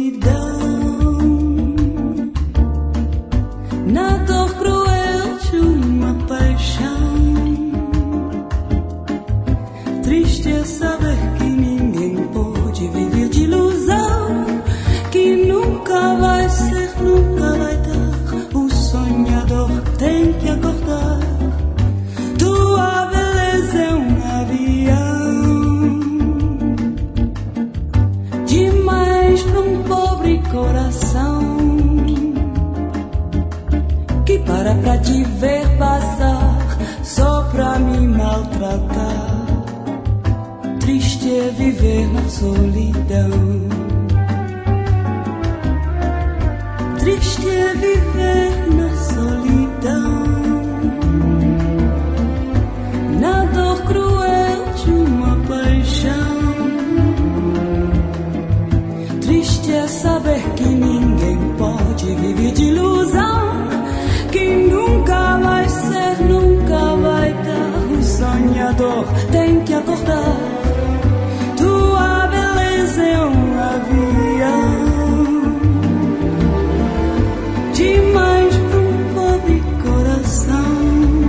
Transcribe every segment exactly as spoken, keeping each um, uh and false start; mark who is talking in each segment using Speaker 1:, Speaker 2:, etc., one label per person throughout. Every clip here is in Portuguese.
Speaker 1: solidão, na dor cruel de uma paixão. Triste é saber que ninguém pode viver de ilusão, que nunca vai ser, nunca vai dar. O sonhador tem que acordar. Tua beleza é um avião, demais pra um pobre coração, que para pra te ver passar, só pra me maltratar. Triste é viver na solidão, triste é viver na solidão, na dor cruel de uma paixão. Triste é saber que ninguém pode viver de ilusão, que nunca vai ser, nunca vai dar. O sonhador tem que acordar. Tua beleza é um avião, demais pra um pobre coração,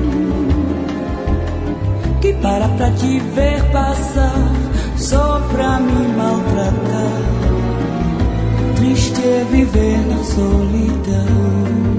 Speaker 1: que para pra te ver passar, só pra me maltratar. Triste é viver na solidão.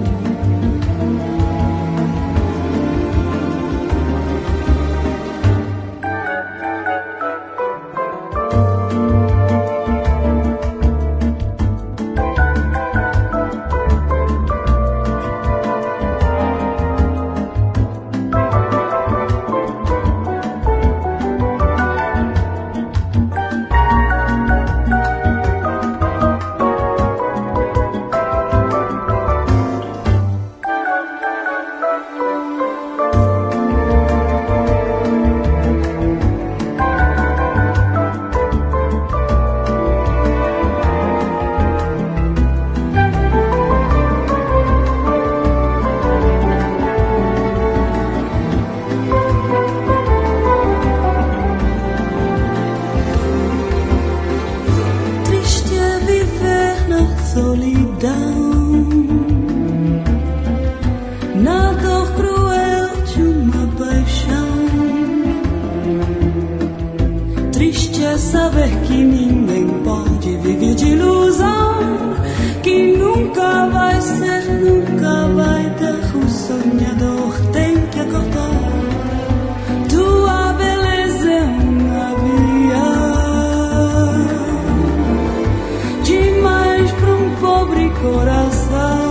Speaker 1: Na dor cruel de uma paixão. Triste é saber que ninguém pode viver de ilusão, que nunca vai ser, nunca vai dar. O sonhador tem que acordar. Tua beleza é um avião, demais pra um pobre coração,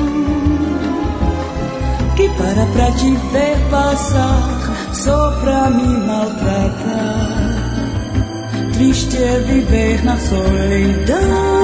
Speaker 1: que para pra te ver passar, só pra me maltratar. Triste é viver na solidão.